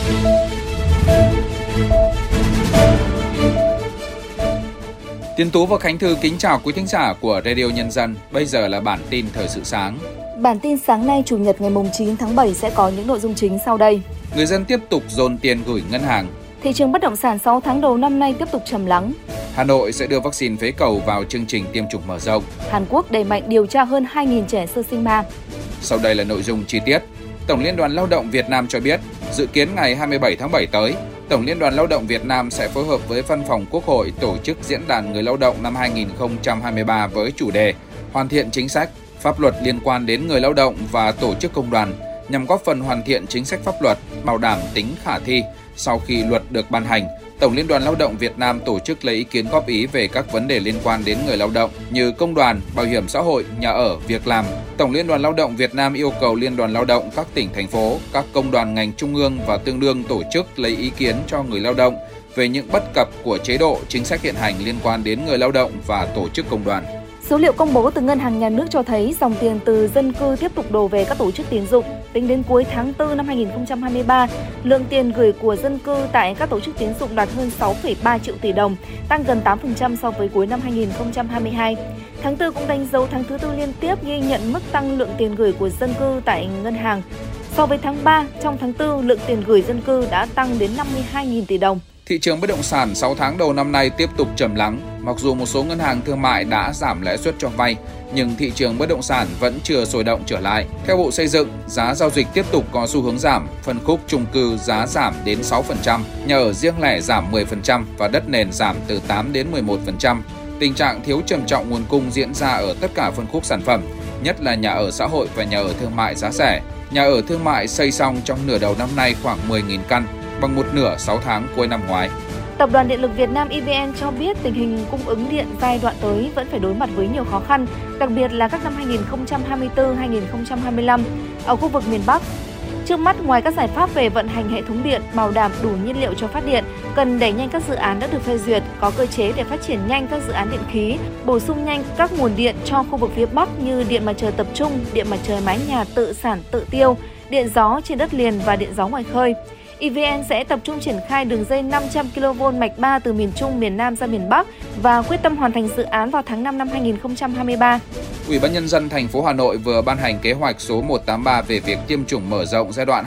Tiến Tú và Khánh Thư kính chào quý thính giả của Radio Nhân dân. Bây giờ là bản tin thời sự sáng. Bản tin sáng nay Chủ nhật ngày 9 tháng 7 sẽ có những nội dung chính sau đây. Người dân tiếp tục dồn tiền gửi ngân hàng. Thị trường bất động sản 6 tháng đầu năm nay tiếp tục trầm lắng. Hà Nội sẽ đưa vaccine phế cầu vào chương trình tiêm chủng mở rộng. Hàn Quốc đẩy mạnh điều tra hơn 2.000 trẻ sơ sinh ma. Sau đây là nội dung chi tiết. Tổng Liên đoàn Lao động Việt Nam cho biết, dự kiến ngày 27 tháng 7 tới, Tổng Liên đoàn Lao động Việt Nam sẽ phối hợp với Văn phòng Quốc hội tổ chức Diễn đàn Người lao động năm 2023 với chủ đề Hoàn thiện chính sách, pháp luật liên quan đến người lao động và tổ chức công đoàn, nhằm góp phần hoàn thiện chính sách pháp luật, bảo đảm tính khả thi. Sau khi luật được ban hành, Tổng Liên đoàn Lao động Việt Nam tổ chức lấy ý kiến góp ý về các vấn đề liên quan đến người lao động như công đoàn, bảo hiểm xã hội, nhà ở, việc làm. Tổng Liên đoàn Lao động Việt Nam yêu cầu Liên đoàn Lao động các tỉnh, thành phố, các công đoàn ngành trung ương và tương đương tổ chức lấy ý kiến cho người lao động về những bất cập của chế độ, chính sách hiện hành liên quan đến người lao động và tổ chức công đoàn. Số liệu công bố từ Ngân hàng Nhà nước cho thấy dòng tiền từ dân cư tiếp tục đổ về các tổ chức tín dụng. Tính đến cuối tháng 4 năm 2023, lượng tiền gửi của dân cư tại các tổ chức tín dụng đạt hơn 6,3 triệu tỷ đồng, tăng gần 8% so với cuối năm 2022. Tháng 4 cũng đánh dấu tháng thứ tư liên tiếp ghi nhận mức tăng lượng tiền gửi của dân cư tại ngân hàng. So với tháng 3, trong tháng 4, lượng tiền gửi dân cư đã tăng đến 52.000 tỷ đồng. Thị trường bất động sản 6 tháng đầu năm nay tiếp tục trầm lắng. Mặc dù một số ngân hàng thương mại đã giảm lãi suất cho vay, nhưng thị trường bất động sản vẫn chưa sôi động trở lại. Theo Bộ Xây dựng, giá giao dịch tiếp tục có xu hướng giảm, phân khúc chung cư giá giảm đến 6%, nhà ở riêng lẻ giảm 10% và đất nền giảm từ 8 đến 11%. Tình trạng thiếu trầm trọng nguồn cung diễn ra ở tất cả phân khúc sản phẩm, nhất là nhà ở xã hội và nhà ở thương mại giá rẻ. Nhà ở thương mại xây xong trong nửa đầu năm nay khoảng 10.000 căn, bằng một nửa 6 tháng cuối năm ngoái. Tập đoàn Điện lực Việt Nam EVN cho biết tình hình cung ứng điện giai đoạn tới vẫn phải đối mặt với nhiều khó khăn, đặc biệt là các năm 2024-2025 ở khu vực miền Bắc. Trước mắt, ngoài các giải pháp về vận hành hệ thống điện, bảo đảm đủ nhiên liệu cho phát điện, cần đẩy nhanh các dự án đã được phê duyệt, có cơ chế để phát triển nhanh các dự án điện khí, bổ sung nhanh các nguồn điện cho khu vực phía Bắc như điện mặt trời tập trung, điện mặt trời mái nhà tự sản tự tiêu, điện gió trên đất liền và điện gió ngoài khơi. EVN sẽ tập trung triển khai đường dây 500 kV mạch 3 từ miền Trung, miền Nam ra miền Bắc và quyết tâm hoàn thành dự án vào tháng 5 năm 2023. Ủy ban Nhân dân thành phố Hà Nội vừa ban hành kế hoạch số 183 về việc tiêm chủng mở rộng giai đoạn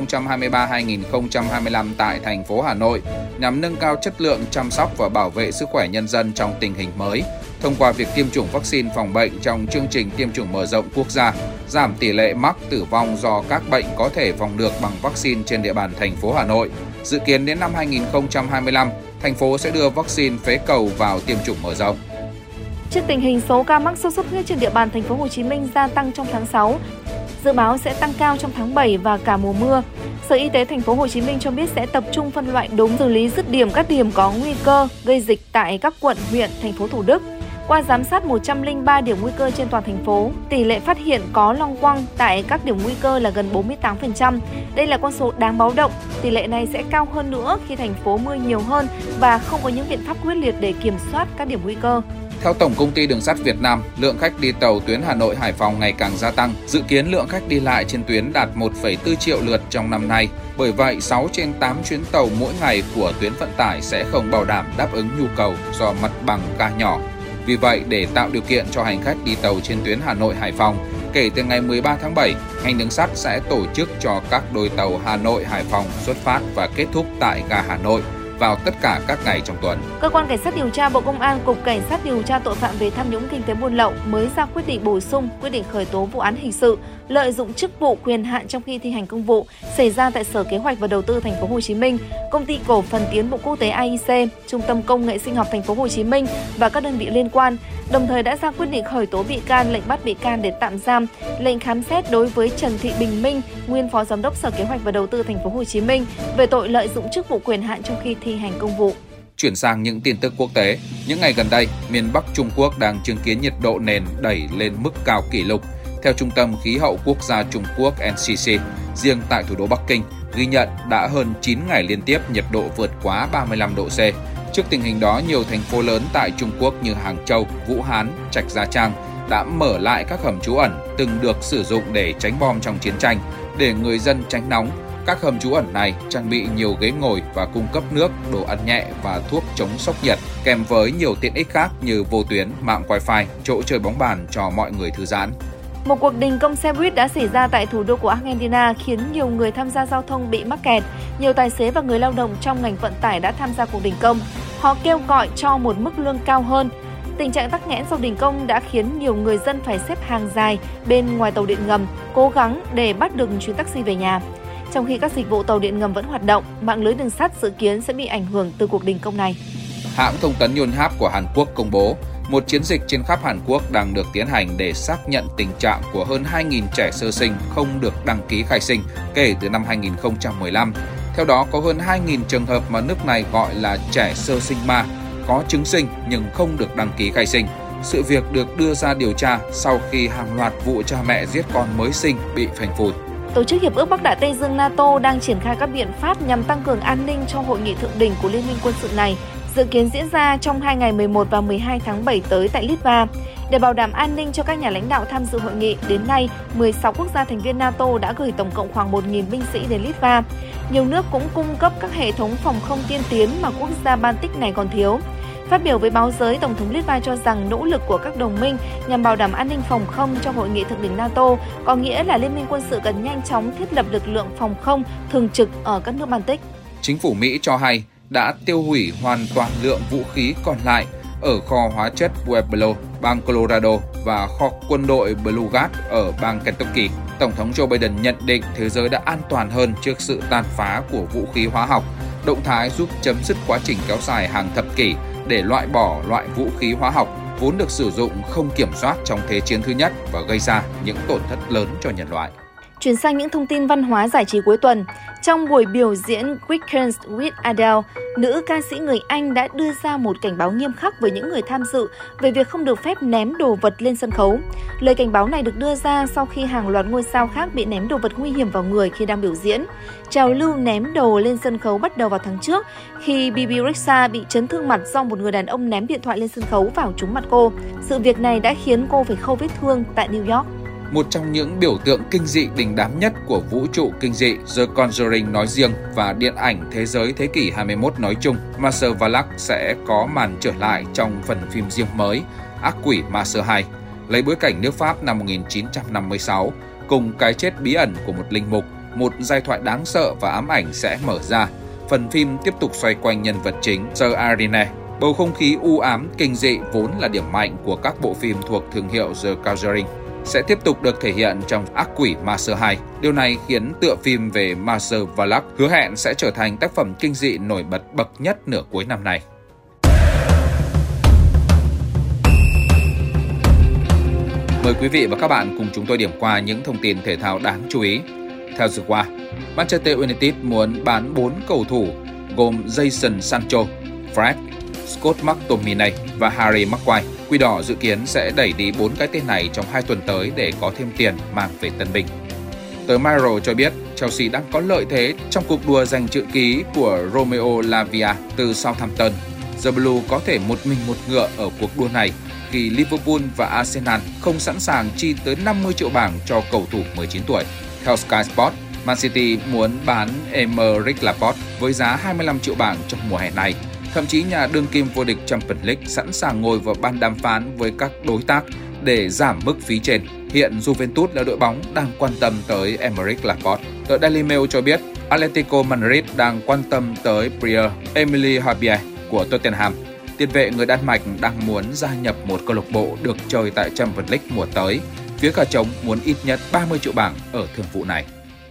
2023-2025 tại thành phố Hà Nội nhằm nâng cao chất lượng chăm sóc và bảo vệ sức khỏe nhân dân trong tình hình mới. Thông qua việc tiêm chủng vaccine phòng bệnh trong chương trình tiêm chủng mở rộng quốc gia, giảm tỷ lệ mắc tử vong do các bệnh có thể phòng được bằng vaccine trên địa bàn thành phố Hà Nội. Dự kiến đến năm 2025, thành phố sẽ đưa vaccine phế cầu vào tiêm chủng mở rộng. Trước tình hình số ca mắc sốt xuất huyết trên địa bàn thành phố Hồ Chí Minh gia tăng trong tháng 6, dự báo sẽ tăng cao trong tháng 7 và cả mùa mưa. Sở Y tế thành phố Hồ Chí Minh cho biết sẽ tập trung phân loại đúng, xử lý dứt điểm các điểm có nguy cơ gây dịch tại các quận, huyện, thành phố Thủ Đức. Qua giám sát 103 điểm nguy cơ trên toàn thành phố, tỷ lệ phát hiện có loang quăng tại các điểm nguy cơ là gần 48%. Đây là con số đáng báo động. Tỷ lệ này sẽ cao hơn nữa khi thành phố mưa nhiều hơn và không có những biện pháp quyết liệt để kiểm soát các điểm nguy cơ. Theo Tổng Công ty Đường sắt Việt Nam, lượng khách đi tàu tuyến Hà Nội - Hải Phòng ngày càng gia tăng. Dự kiến lượng khách đi lại trên tuyến đạt 1,4 triệu lượt trong năm nay. Bởi vậy, 6 trên 8 chuyến tàu mỗi ngày của tuyến vận tải sẽ không bảo đảm đáp ứng nhu cầu do mặt bằng ga nhỏ. Vì vậy, để tạo điều kiện cho hành khách đi tàu trên tuyến Hà Nội - Hải Phòng, kể từ ngày 13 tháng 7, ngành đường sắt sẽ tổ chức cho các đôi tàu Hà Nội - Hải Phòng xuất phát và kết thúc tại ga Hà Nội vào tất cả các ngày trong tuần. Cơ quan Cảnh sát điều tra Bộ Công an, Cục Cảnh sát điều tra tội phạm về tham nhũng kinh tế buôn lậu mới ra quyết định bổ sung quyết định khởi tố vụ án hình sự lợi dụng chức vụ quyền hạn trong khi thi hành công vụ xảy ra tại Sở Kế hoạch và Đầu tư thành phố Hồ Chí Minh, Công ty Cổ phần Tiến bộ Quốc tế AIC, Trung tâm Công nghệ Sinh học thành phố Hồ Chí Minh và các đơn vị liên quan. Đồng thời đã ra quyết định khởi tố bị can, lệnh bắt bị can để tạm giam, lệnh khám xét đối với Trần Thị Bình Minh, nguyên Phó Giám đốc Sở Kế hoạch và Đầu tư thành phố Hồ Chí Minh về tội lợi dụng chức vụ quyền hạn trong khi thi hành công vụ. Chuyển sang những tin tức quốc tế, những ngày gần đây, miền Bắc Trung Quốc đang chứng kiến nhiệt độ nền đẩy lên mức cao kỷ lục. Theo Trung tâm Khí hậu Quốc gia Trung Quốc NCC, riêng tại thủ đô Bắc Kinh, ghi nhận đã hơn 9 ngày liên tiếp nhiệt độ vượt quá 35 độ C. Trước tình hình đó, nhiều thành phố lớn tại Trung Quốc như Hàng Châu, Vũ Hán, Trạch Gia Trang đã mở lại các hầm trú ẩn từng được sử dụng để tránh bom trong chiến tranh, để người dân tránh nóng. Các hầm trú ẩn này trang bị nhiều ghế ngồi và cung cấp nước, đồ ăn nhẹ và thuốc chống sốc nhiệt, kèm với nhiều tiện ích khác như vô tuyến, mạng wifi, chỗ chơi bóng bàn cho mọi người thư giãn. Một cuộc đình công xe buýt đã xảy ra tại thủ đô của Argentina khiến nhiều người tham gia giao thông bị mắc kẹt. Nhiều tài xế và người lao động trong ngành vận tải đã tham gia cuộc đình công. Họ kêu gọi cho một mức lương cao hơn. Tình trạng tắc nghẽn sau đình công đã khiến nhiều người dân phải xếp hàng dài bên ngoài tàu điện ngầm, cố gắng để bắt được chuyến taxi về nhà. Trong khi các dịch vụ tàu điện ngầm vẫn hoạt động, mạng lưới đường sắt dự kiến sẽ bị ảnh hưởng từ cuộc đình công này. Hãng thông tấn Yonhap của Hàn Quốc công bố một chiến dịch trên khắp Hàn Quốc đang được tiến hành để xác nhận tình trạng của hơn 2.000 trẻ sơ sinh không được đăng ký khai sinh kể từ năm 2015. Theo đó, có hơn 2.000 trường hợp mà nước này gọi là trẻ sơ sinh ma, có chứng sinh nhưng không được đăng ký khai sinh. Sự việc được đưa ra điều tra sau khi hàng loạt vụ cha mẹ giết con mới sinh bị phanh phui. Tổ chức Hiệp ước Bắc Đại Tây Dương NATO đang triển khai các biện pháp nhằm tăng cường an ninh cho hội nghị thượng đỉnh của Liên minh quân sự này, dự kiến diễn ra trong 2 ngày 11 và 12 tháng 7 tới tại Litva. Để bảo đảm an ninh cho các nhà lãnh đạo tham dự hội nghị, đến nay, 16 quốc gia thành viên NATO đã gửi tổng cộng khoảng 1.000 binh sĩ đến Litva. Nhiều nước cũng cung cấp các hệ thống phòng không tiên tiến mà quốc gia Baltic này còn thiếu. Phát biểu với báo giới, Tổng thống Litva cho rằng nỗ lực của các đồng minh nhằm bảo đảm an ninh phòng không cho hội nghị thượng đỉnh NATO có nghĩa là Liên minh quân sự cần nhanh chóng thiết lập lực lượng phòng không thường trực ở các nước Baltic. Chính phủ Mỹ cho hay đã tiêu hủy hoàn toàn lượng vũ khí còn lại ở kho hóa chất Pueblo, bang Colorado và kho quân đội Blue Gas ở bang Kentucky. Tổng thống Joe Biden nhận định thế giới đã an toàn hơn trước sự tàn phá của vũ khí hóa học, động thái giúp chấm dứt quá trình kéo dài hàng thập kỷ để loại bỏ loại vũ khí hóa học vốn được sử dụng không kiểm soát trong Thế chiến thứ nhất và gây ra những tổn thất lớn cho nhân loại. Chuyển sang những thông tin văn hóa giải trí cuối tuần. Trong buổi biểu diễn Weekends with Adele, nữ ca sĩ người Anh đã đưa ra một cảnh báo nghiêm khắc với những người tham dự về việc không được phép ném đồ vật lên sân khấu. Lời cảnh báo này được đưa ra sau khi hàng loạt ngôi sao khác bị ném đồ vật nguy hiểm vào người khi đang biểu diễn. Trào lưu ném đồ lên sân khấu bắt đầu vào tháng trước khi Bebe Rexha bị chấn thương mặt do một người đàn ông ném điện thoại lên sân khấu vào trúng mặt cô. Sự việc này đã khiến cô phải khâu vết thương tại New York. Một trong những biểu tượng kinh dị đình đám nhất của vũ trụ kinh dị The Conjuring nói riêng và điện ảnh thế giới thế kỷ 21 nói chung, Marcel Valac sẽ có màn trở lại trong phần phim riêng mới Ác quỷ Marcel 2, lấy bối cảnh nước Pháp năm 1956, cùng cái chết bí ẩn của một linh mục, một giai thoại đáng sợ và ám ảnh sẽ mở ra. Phần phim tiếp tục xoay quanh nhân vật chính Sir Irene. Bầu không khí u ám, kinh dị vốn là điểm mạnh của các bộ phim thuộc thương hiệu The Conjuring sẽ tiếp tục được thể hiện trong Ác quỷ Marcel 2. Điều này khiến tựa phim về Marcel Valac hứa hẹn sẽ trở thành tác phẩm kinh dị nổi bật bậc nhất nửa cuối năm nay. Mời quý vị và các bạn cùng chúng tôi điểm qua những thông tin thể thao đáng chú ý. Theo The Qua, Manchester United muốn bán 4 cầu thủ gồm Jadon Sancho, Fred, Scott McTominay và Harry Maguire. Quỷ đỏ dự kiến sẽ đẩy đi 4 cái tên này trong 2 tuần tới để có thêm tiền mang về tân binh. Tờ Mirror cho biết Chelsea đang có lợi thế trong cuộc đua giành chữ ký của Romeo Lavia từ Southampton. The Blue có thể một mình một ngựa ở cuộc đua này khi Liverpool và Arsenal không sẵn sàng chi tới 50 triệu bảng cho cầu thủ 19 tuổi. Theo Sky Sports, Man City muốn bán Aymeric Laporte với giá 25 triệu bảng trong mùa hè này. Thậm chí nhà đương kim vô địch Champions League sẵn sàng ngồi vào bàn đàm phán với các đối tác để giảm mức phí trên. Hiện Juventus là đội bóng đang quan tâm tới Aymeric Laporte. Tờ Daily Mail cho biết Atletico Madrid đang quan tâm tới Pierre-Emile Højbjerg của Tottenham. Tiền vệ người Đan Mạch đang muốn gia nhập một câu lạc bộ được chơi tại Champions League mùa tới. Phía cờ trống muốn ít nhất 30 triệu bảng ở thương vụ này.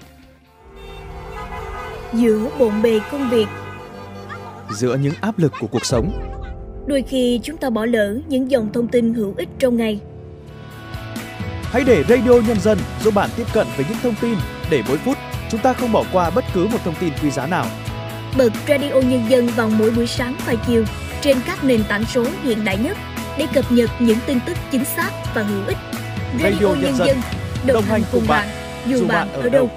Giữa bộn bề công việc, giữa những áp lực của cuộc sống, đôi khi chúng ta bỏ lỡ những dòng thông tin hữu ích trong ngày. Hãy để Radio Nhân dân giúp bạn tiếp cận với những thông tin để mỗi phút chúng ta không bỏ qua bất cứ một thông tin quý giá nào. Bật Radio Nhân dân vào mỗi buổi sáng và chiều trên các nền tảng số hiện đại nhất để cập nhật những tin tức chính xác và hữu ích. Radio Nhân dân đồng hành cùng bạn dù bạn ở đâu.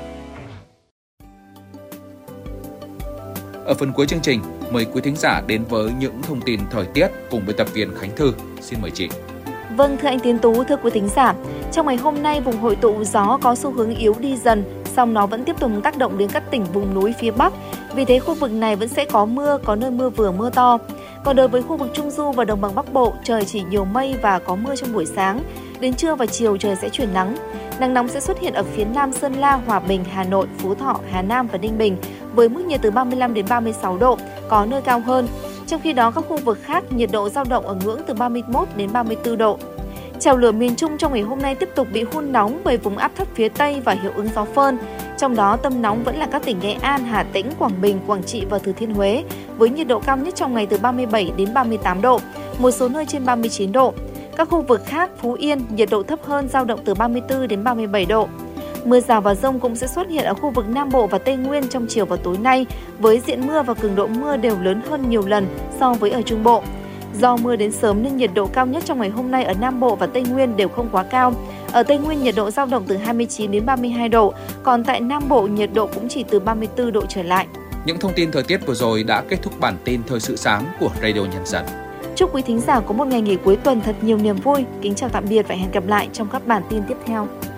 Ở phần cuối chương trình, mời quý thính giả đến với những thông tin thời tiết cùng biên tập viên Khánh Thư. Xin mời chị. Vâng, thưa anh Tiến Tú, thưa quý thính giả, trong ngày hôm nay vùng hội tụ gió có xu hướng yếu đi dần, song nó vẫn tiếp tục tác động đến các tỉnh vùng núi phía Bắc. Vì thế khu vực này vẫn sẽ có mưa, có nơi mưa vừa mưa to. Còn đối với khu vực Trung Du và Đồng bằng Bắc Bộ, trời chỉ nhiều mây và có mưa trong buổi sáng. Đến trưa và chiều trời sẽ chuyển nắng. Nắng nóng sẽ xuất hiện ở phía Nam Sơn La, Hòa Bình, Hà Nội, Phú Thọ, Hà Nam và Ninh Bình với mức nhiệt từ 35 đến 36 độ, có nơi cao hơn. Trong khi đó, các khu vực khác nhiệt độ dao động ở ngưỡng từ 31 đến 34 độ. Trào lửa miền Trung trong ngày hôm nay tiếp tục bị hun nóng bởi vùng áp thấp phía Tây và hiệu ứng gió phơn. Trong đó, tâm nóng vẫn là các tỉnh Nghệ An, Hà Tĩnh, Quảng Bình, Quảng Trị và Thừa Thiên Huế, với nhiệt độ cao nhất trong ngày từ 37 đến 38 độ, một số nơi trên 39 độ. Các khu vực khác, Phú Yên, nhiệt độ thấp hơn dao động từ 34 đến 37 độ. Mưa rào và dông cũng sẽ xuất hiện ở khu vực Nam Bộ và Tây Nguyên trong chiều và tối nay, với diện mưa và cường độ mưa đều lớn hơn nhiều lần so với ở Trung Bộ. Do mưa đến sớm nên nhiệt độ cao nhất trong ngày hôm nay ở Nam Bộ và Tây Nguyên đều không quá cao. Ở Tây Nguyên nhiệt độ dao động từ 29 đến 32 độ, còn tại Nam Bộ nhiệt độ cũng chỉ từ 34 độ trở lại. Những thông tin thời tiết vừa rồi đã kết thúc bản tin Thời sự sáng của Radio Nhân dân. Chúc quý thính giả có một ngày nghỉ cuối tuần thật nhiều niềm vui. Kính chào tạm biệt và hẹn gặp lại trong các bản tin tiếp theo.